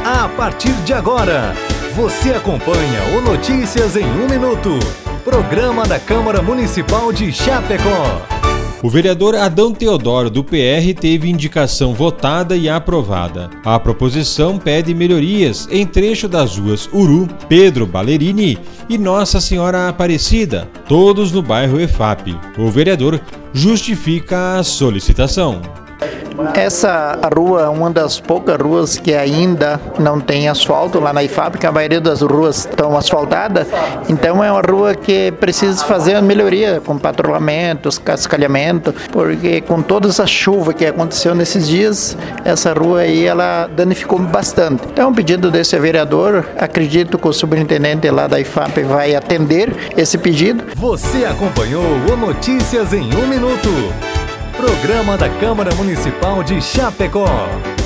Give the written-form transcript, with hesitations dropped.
A partir de agora, você acompanha o Notícias em 1 Minuto, programa da Câmara Municipal de Chapecó. O vereador Adão Teodoro, do PR, teve indicação votada e aprovada. A proposição pede melhorias em trecho das ruas Uru, Pedro Ballerini e Nossa Senhora Aparecida, todos no bairro EFAP. O vereador justifica a solicitação. Essa rua é uma das poucas ruas que ainda não tem asfalto lá na IFAP, porque a maioria das ruas estão asfaltadas. Então é uma rua que precisa fazer a melhoria com patrulhamento, cascalhamento, porque com toda essa chuva que aconteceu nesses dias, essa rua aí ela danificou bastante. Então o pedido desse vereador, acredito que o superintendente lá da IFAP vai atender esse pedido. Você acompanhou o Notícias em 1 Minuto, programa da Câmara Municipal de Chapecó.